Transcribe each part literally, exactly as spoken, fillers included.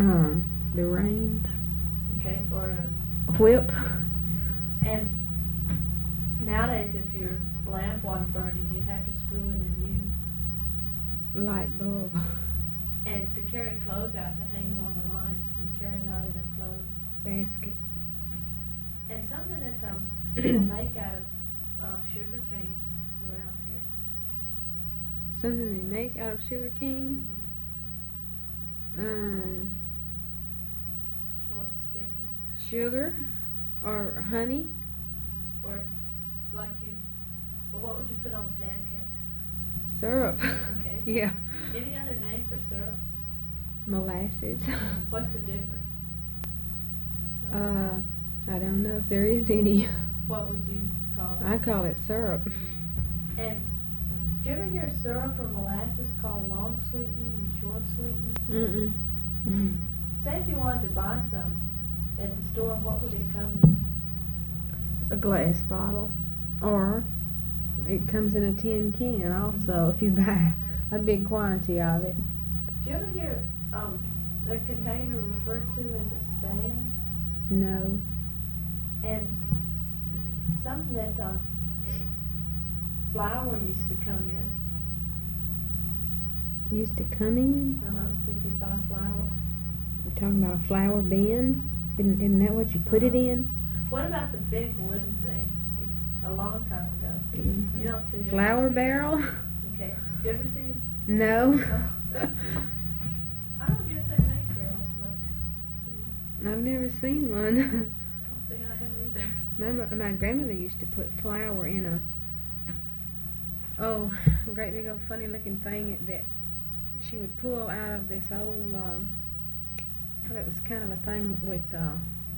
Uh, the reins. Okay, or a Whip. And nowadays, if your lamp wasn't burning, you'd have to screw in a new. Light bulb. And to carry clothes out to hang them on the line, you carry them out in a clothes Basket. and something that um people make out of uh, sugar cane around here. Something they make out of sugar cane. Um, Well, it's sticky. sugar or honey. Or like you. Well, what would you put on pancakes? Syrup. Okay. Yeah. Any other name for syrup? Molasses. What's the difference? uh, I don't know if there is any. What would you call it? I call it syrup. And do you ever hear syrup or molasses called long sweetening and short sweetening? Mm-mm. Say if you wanted to buy some at the store, what would it come in? A glass bottle, or it comes in a tin can also if you buy a big quantity of it. Do you ever hear um, a container referred to as a stand? No. And something that um, flour used to come in. Used to come in? Uh-huh, if you buy flour. You're talking about a flour bin? Isn't, isn't that what you put it Uh-huh. in? What about the big wooden thing? A long time ago. You don't see that. Flour barrel? Okay. You ever see it? No. I don't guess they make barrels much. I've never seen one. I don't think I have either. My, mo- my grandmother used to put flour in a, oh, a great big old funny looking thing that she would pull out of this old, um, well, it was kind of a thing with, uh,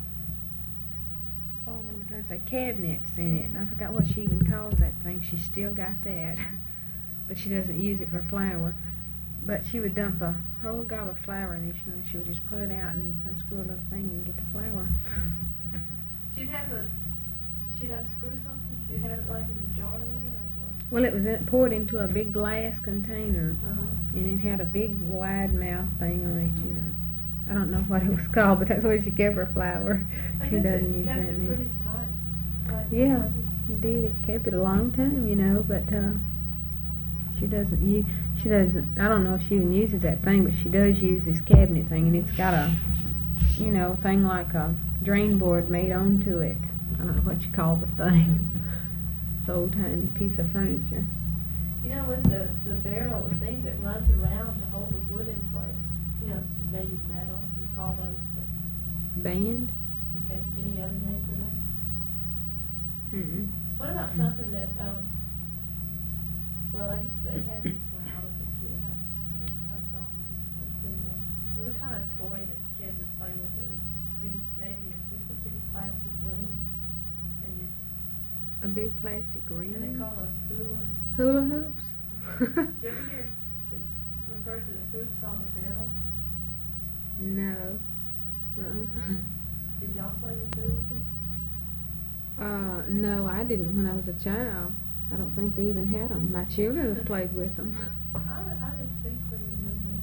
oh, what am I trying to say, cabinets in it. And I forgot what she even calls that thing. She still got that, but she doesn't use it for flour. But she would dump a whole gob of flour in it, you know, and she would just pull it out and unscrew a little thing and get the flour. She'd have a, she'd unscrew something, she'd have it like in a jar there, or what? Well, it was in, poured into a big glass container, Uh-huh. and it had a big wide mouth thing on it, you know. I don't know what it was called, but that's where she kept her flour. I She guess doesn't it use kept that it now. pretty tight. tight Yeah, places. indeed, it kept it a long time, you know, but uh, she doesn't use, she doesn't, I don't know if she even uses that thing, but she does use this cabinet thing, and it's got a, you know, thing like a drain board made onto it. I don't know what you call the thing. It's an old-timey piece of furniture. You know, with the, the barrel, the thing that runs around to hold the wood in place, you know, it's made of metal, you call those the, Band? okay, any other name for that? Mm-mm. What about something that, um, well, they, they had these when I was a kid, I, I saw them, it was a kind of toy that kids would play with, it would be maybe a, just a big plastic ring, and you, A big plastic ring? and they call those hula. Hula hoops? Did you ever hear, it referred to the hoops on the barrel? No. Uh-uh. Did y'all play with hula hoops? Uh, no, I didn't when I was a child. I don't think they even had them. My children have played with them. I, I distinctly remember,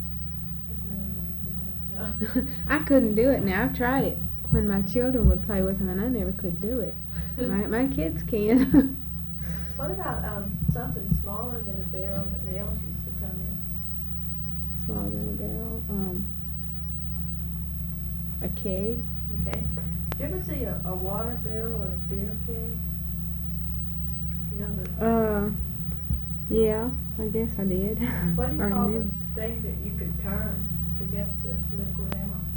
just never really did it, no. I couldn't do it now. I've tried it when my children would play with them, and I never could do it. My my kids can. What about um something smaller than a barrel that nails used to come in? Smaller than a barrel. Um, a keg. Okay. Did you ever see a, a water barrel or a beer keg? You know the. Uh, yeah, I guess I did. What do you Or call the did. thing that you could turn to get the liquid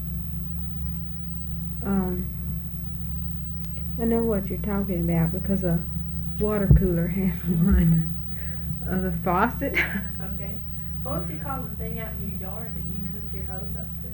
out? Um, I know what you're talking about because a water cooler has one. Uh, the faucet. Okay. What would you call the thing out in your yard that you can hook your hose up to?